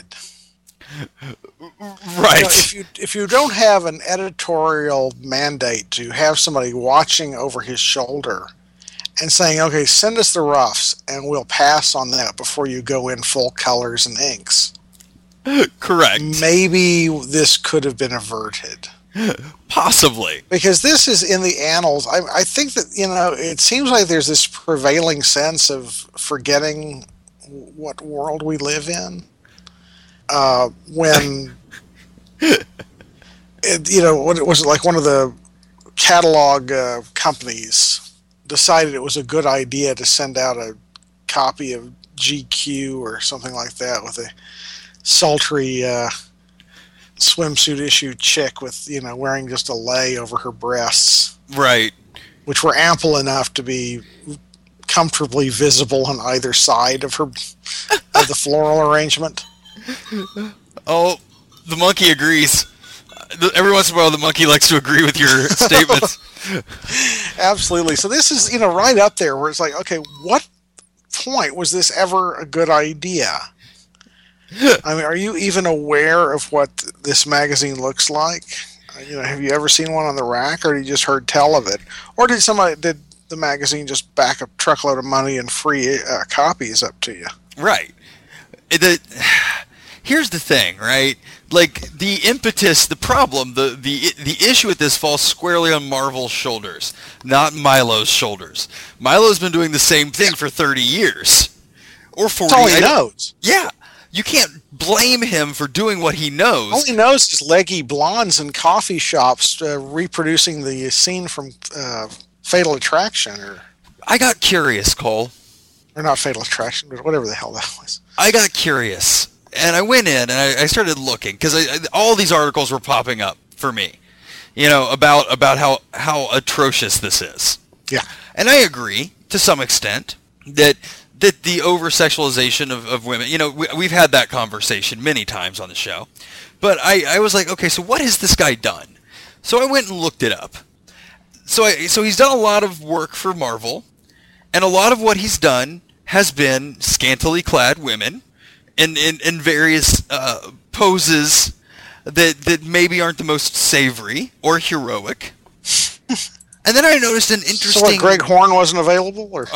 Right. If you don't have an editorial mandate to have somebody watching over his shoulder and saying, okay, send us the roughs and we'll pass on that before you go in full colors and inks. Correct. Maybe this could have been averted. Possibly. Because this is in the annals. I think that, it seems like there's this prevailing sense of forgetting what world we live in. When what was it, like one of the catalog companies decided it was a good idea to send out a copy of GQ or something like that with a sultry swimsuit issue chick with wearing just a lei over her breasts, right, which were ample enough to be comfortably visible on either side of her of the floral arrangement. Oh, the monkey agrees. Every once in a while, the monkey likes to agree with your statements. Absolutely. So this is, right up there where it's like, okay, what point was this ever a good idea? I mean, are you even aware of what this magazine looks like? Have you ever seen one on the rack, or have you just heard tell of it? Or did the magazine just back a truckload of money and free copies up to you? Right. Here's the thing, right? Like, the impetus, the problem, the issue with this falls squarely on Marvel's shoulders, not Milo's shoulders. Milo's been doing the same thing for 30 years. Or 40. That's all he knows. Yeah. You can't blame him for doing what he knows. All he knows is leggy blondes in coffee shops reproducing the scene from Fatal Attraction. I got curious, Cole. Or not Fatal Attraction, but whatever the hell that was. I got curious. And I went in and I started looking, because all these articles were popping up for me, about how atrocious this is. Yeah. And I agree to some extent that that the over-sexualization of women, we've had that conversation many times on the show. But I was like, okay, so what has this guy done? So I went and looked it up. So he's done a lot of work for Marvel, and a lot of what he's done has been scantily clad women in various poses that maybe aren't the most savory or heroic. And then I noticed an interesting... So what, Greg Horn wasn't available? Or?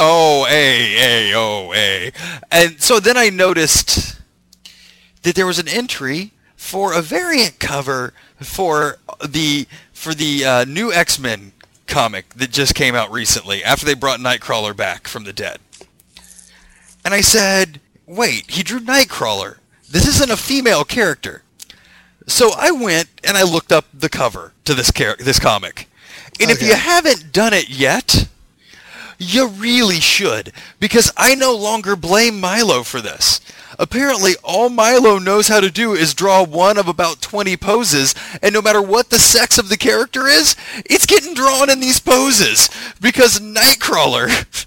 And so then I noticed that there was an entry for a variant cover for the new X-Men comic that just came out recently after they brought Nightcrawler back from the dead. And I said, wait, he drew Nightcrawler. This isn't a female character. So I went and I looked up the cover to this comic. And if you haven't done it yet, you really should, because I no longer blame Milo for this. Apparently, all Milo knows how to do is draw one of about 20 poses, and no matter what the sex of the character is, it's getting drawn in these poses, because Nightcrawler...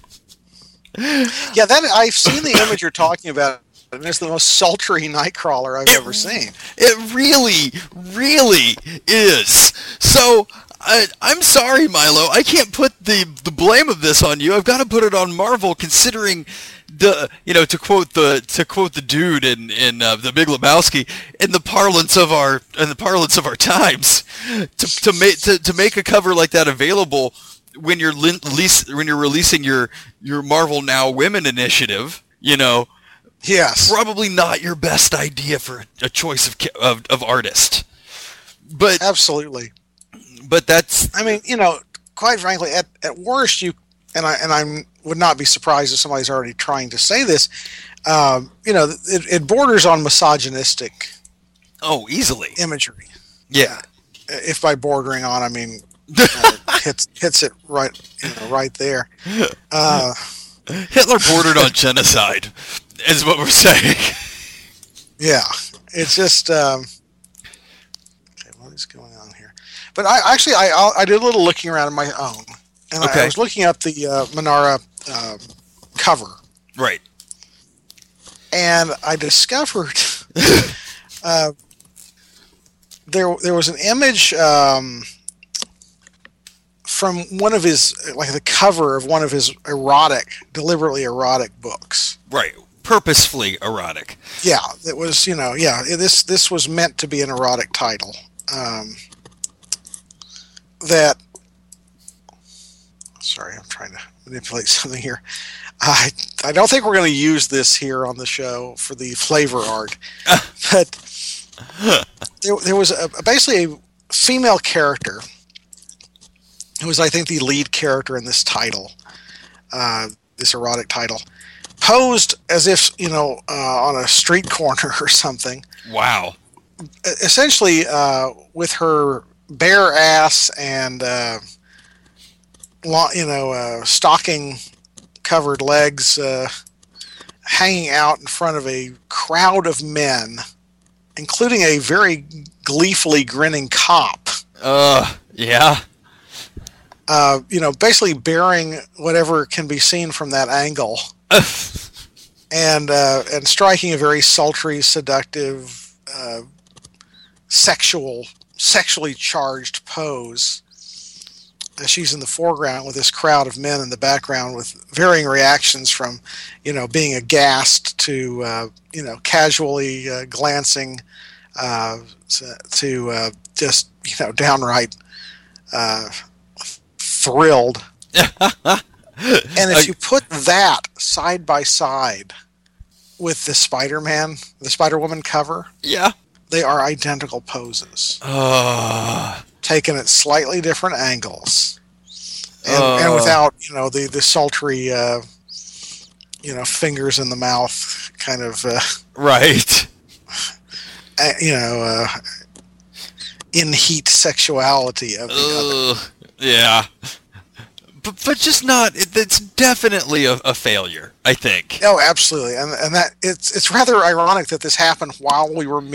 Yeah, I've seen the image you're talking about, and it's the most sultry Nightcrawler I've ever seen. It really, really is. So... I'm sorry, Milo. I can't put the blame of this on you. I've got to put it on Marvel, considering to quote the dude in the Big Lebowski, in the parlance of our times, to make a cover like that available when you're releasing your Marvel Now Women initiative. Yes, probably not your best idea for a choice of artist. But absolutely. But that's... I mean, quite frankly, at worst, I would not be surprised if somebody's already trying to say this. It borders on misogynistic. Oh, easily. Imagery. Yeah. If by bordering on, I mean hits it right, right there. Hitler bordered on genocide, is what we're saying. Yeah, it's just. Okay, what is going on here? But I did a little looking around on my own, and I was looking up the Manara cover. Right. And I discovered there was an image from one of his, like the cover of one of his deliberately erotic books. Right. Purposefully erotic. Yeah, it was, this was meant to be an erotic title. Sorry, I'm trying to manipulate something here. I don't think we're going to use this here on the show for the flavor art, but there was basically a female character who was, I think, the lead character in this title, this erotic title, posed as if, on a street corner or something. Wow. Essentially, with her bare ass and, stocking-covered legs hanging out in front of a crowd of men, including a very gleefully grinning cop. Yeah. Basically bearing whatever can be seen from that angle, and striking a very sultry, seductive, sexually charged pose. She's in the foreground with this crowd of men in the background, with varying reactions from, being aghast to, casually glancing, to just, downright thrilled. And if you put that side by side with the Spider-Woman cover, yeah, they are identical poses, taken at slightly different angles, and without the sultry fingers in the mouth kind of right, in heat sexuality of the other. Yeah. But just not. It's definitely a failure, I think. Oh, absolutely, and that it's rather ironic that this happened while we were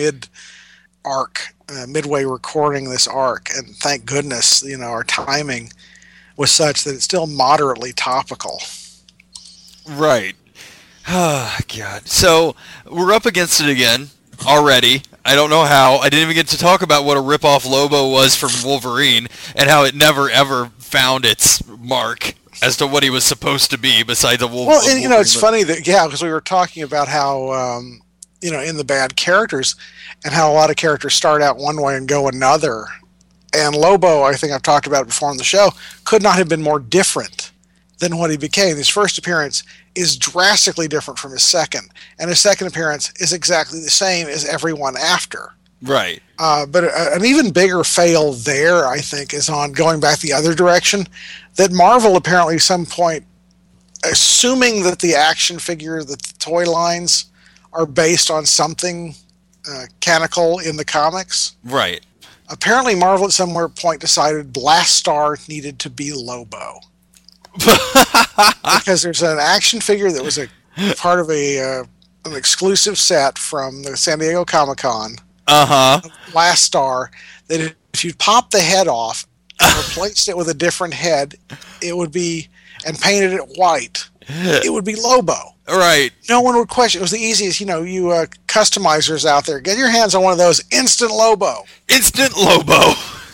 midway recording this arc, and thank goodness, our timing was such that it's still moderately topical. Right. Oh, God. So we're up against it again already. I don't know how. I didn't even get to talk about what a rip-off Lobo was from Wolverine and how it never, ever found its mark as to what he was supposed to be besides a wolf. Well, and, it's funny that, because we were talking about how, in the bad characters and how a lot of characters start out one way and go another. And Lobo, I think I've talked about it before on the show, could not have been more different than what he became. His first appearance is drastically different from his second, and his second appearance is exactly the same as everyone after. Right. But an even bigger fail there, I think, is on going back the other direction, that Marvel apparently at some point, assuming that the action figure, that the toy lines are based on something canonical in the comics. Right. Apparently Marvel at some point decided Blastar needed to be Lobo. Because there's an action figure that was a part of an exclusive set from the San Diego Comic-Con. Blastar, that if you pop the head off and replaced it with a different head, it would be, and painted it white, it would be Lobo. Right. No one would question. It was the easiest, you customizers out there. Get your hands on one of those. Instant Lobo. Instant Lobo.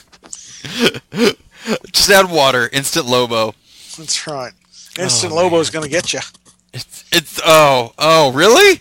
Just add water. Instant Lobo. That's right. Instant Lobo is going to get you. Really?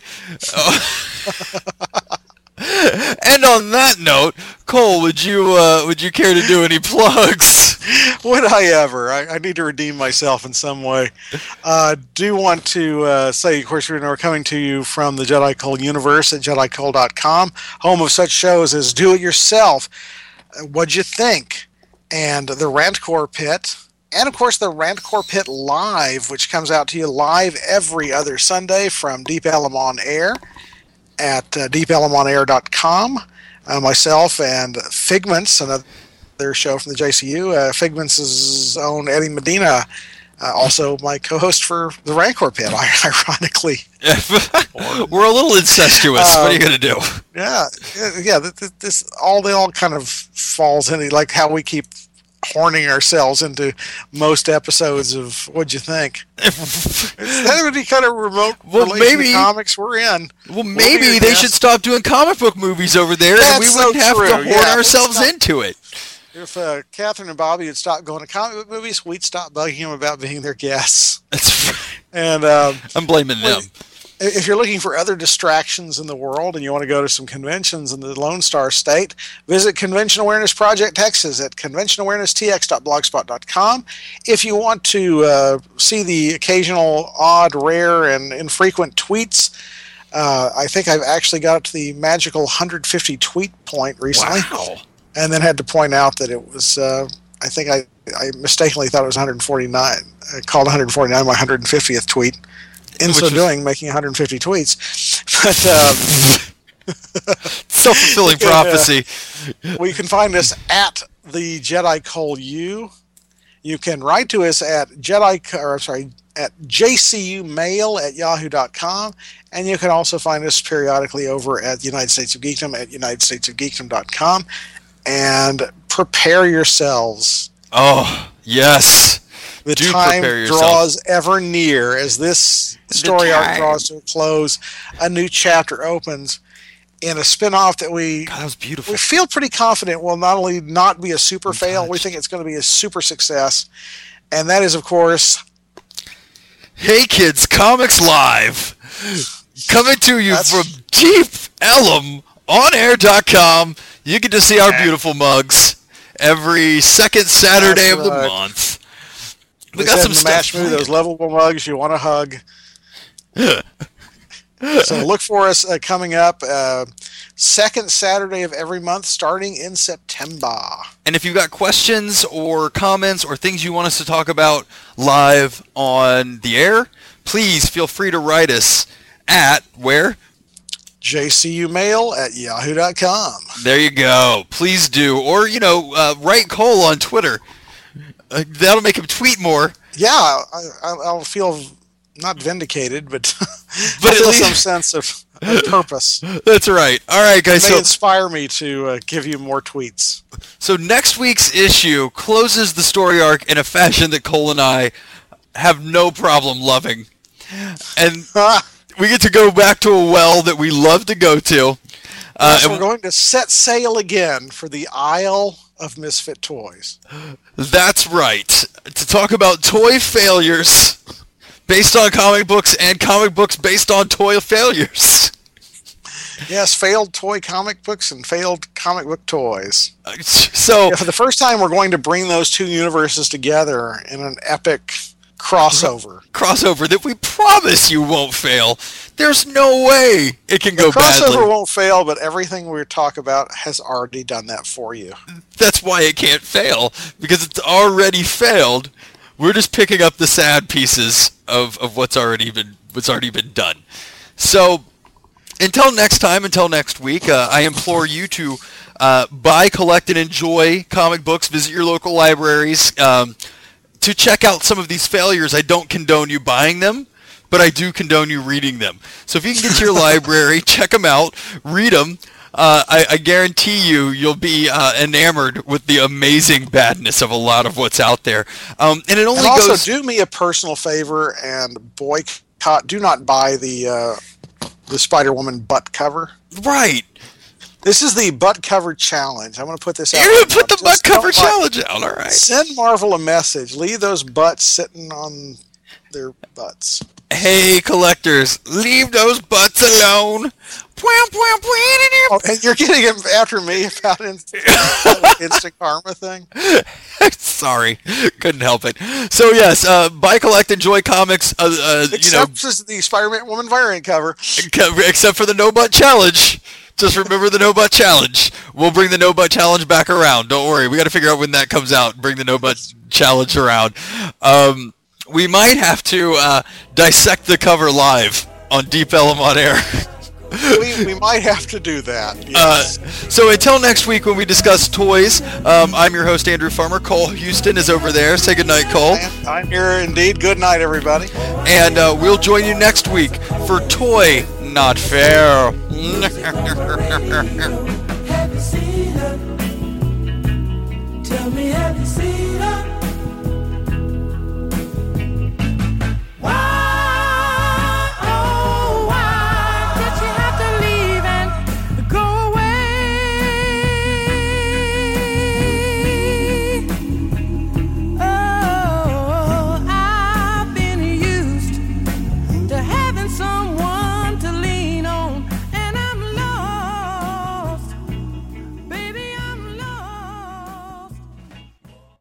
And on that note, Cole, would you care to do any plugs? Would I ever? I need to redeem myself in some way. Do want to say, of course, we're coming to you from the Jedi Cole universe at JediCole.com, home of such shows as Do It Yourself, What'd You Think, and the Rantcore Pit, and of course the Rantcore Pit Live, which comes out to you live every other Sunday from Deep Ellum on Air at deepellumonair.com. Myself and Figments, another show from the JCU, Figments' own Eddie Medina, also my co-host for the Rancor Pit, ironically. We're a little incestuous. What are you going to do? Yeah. This all kind of falls into like how we keep horning ourselves into most episodes of What'd You Think? That would be kind of remote relation to comics we're in. Well, maybe they should stop doing comic book movies over there, and we wouldn't have to horn ourselves into it. If Catherine and Bobby had stopped going to comic book movies, we'd stop bugging them about being their guests. That's right. And I'm blaming them. If you're looking for other distractions in the world and you want to go to some conventions in the Lone Star State, visit Convention Awareness Project Texas at conventionawareness.tx.blogspot.com. If you want to see the occasional odd, rare, and infrequent tweets, I think I've actually got up to the magical 150 tweet point recently. Wow. And then had to point out that it was, I think I mistakenly thought it was 149. I called 149 my 150th tweet. In so doing, making 150 tweets. But self-fulfilling prophecy. We can find us at the Jedi Cole U. You can write to us at jcumail@yahoo.com, and you can also find us periodically over at the United States of Geekdom at unitedstatesofgeekdom.com. And prepare yourselves. Oh, yes. The time draws ever near as this story arc draws to a close. A new chapter opens in a spin-off that that was beautiful. We feel pretty confident will not only not be a super fail, we think it's going to be a super success. And that is, of course, Hey Kids Comics Live. Coming to you from Deep Ellum on air.com. You get to see our beautiful mugs every second Saturday of the month. We got some stuff. Those lovable mugs you want to hug. So look for us coming up second Saturday of every month starting in September. And if you've got questions or comments or things you want us to talk about live on the air, please feel free to write us at where? jcumail@yahoo.com. There you go. Please do. Or, write Cole on Twitter. That'll make him tweet more. Yeah, I'll feel not vindicated, but but I feel some sense of purpose. That's right. All right, guys. It may inspire me to give you more tweets. So next week's issue closes the story arc in a fashion that Cole and I have no problem loving. And we get to go back to a well that we love to go to. Yes, we're going to set sail again for the Isle of Misfit Toys. That's right. To talk about toy failures based on comic books and comic books based on toy failures. Yes, failed toy comic books and failed comic book toys. So, for the first time, we're going to bring those two universes together in an epic crossover. Crossover that we promise you won't fail. There's no way it can go badly. Crossover won't fail, but everything we talk about has already done that for you. That's why it can't fail, because it's already failed. We're just picking up the sad pieces of what's already been done. So, until next time, until next week, I implore you to buy, collect, and enjoy comic books. Visit your local libraries to check out some of these failures. I don't condone you buying them, but I do condone you reading them. So if you can get to your library, check them out, read them. I guarantee you'll be enamored with the amazing badness of a lot of what's out there. And it only also, goes... do me a personal favor and boycott. Do not buy the Spider-Woman butt cover. Right. This is the butt cover challenge. I'm going to put this out. You're going to put the butt cover challenge out, all right. Send Marvel a message. Leave those butts sitting on their butts. Hey, collectors, leave those butts alone. Oh, and you're getting after me about instant karma thing? Sorry, couldn't help it. So yes, buy, collect, enjoy comics. Except the Spider-Man Woman variant cover. Except for the No Butt Challenge. Just remember the No Butt Challenge. We'll bring the No Butt Challenge back around. Don't worry, we got to figure out when that comes out. Bring the No Butt Challenge around. We might have to dissect the cover live on Deep Ellum on Air. we might have to do that. Yes. So until next week when we discuss toys, I'm your host, Andrew Farmer. Cole Houston is over there. Say goodnight, Cole. I'm here indeed. Good night, everybody. And we'll join you next week for Toy Not Fair. Have you seen her? Tell me, have you seen her?